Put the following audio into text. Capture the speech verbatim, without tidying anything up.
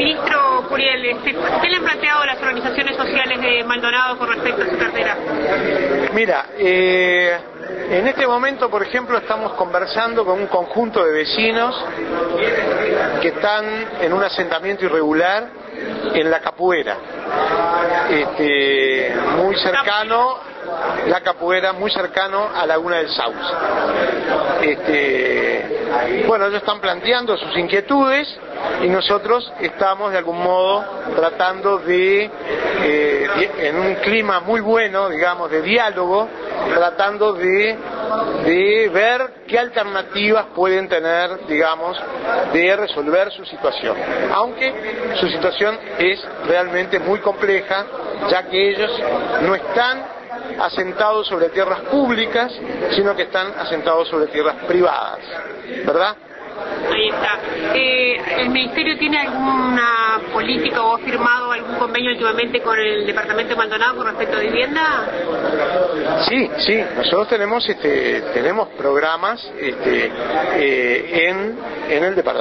Ministro Curiel, este, ¿qué le han planteado las organizaciones sociales de Maldonado con respecto a su cartera? Mira, eh, en este momento, por ejemplo, estamos conversando con un conjunto de vecinos que están en un asentamiento irregular en La Capuera, este, muy cercano, La Capuera, muy cercano a Laguna del Sauce. Este, bueno, ellos están planteando sus inquietudes y nosotros estamos de algún modo tratando de, eh, en un clima muy bueno, digamos, de diálogo, tratando de, de ver qué alternativas pueden tener, digamos, de resolver su situación. Aunque su situación es realmente muy compleja, ya que ellos no están asentados sobre tierras públicas, sino que están asentados sobre tierras privadas, ¿verdad? Ahí está. Eh, ¿El Ministerio tiene alguna política o ha firmado algún convenio últimamente con el Departamento de Maldonado con respecto a vivienda? Sí, sí, nosotros tenemos este, tenemos programas este, eh, en, en el Departamento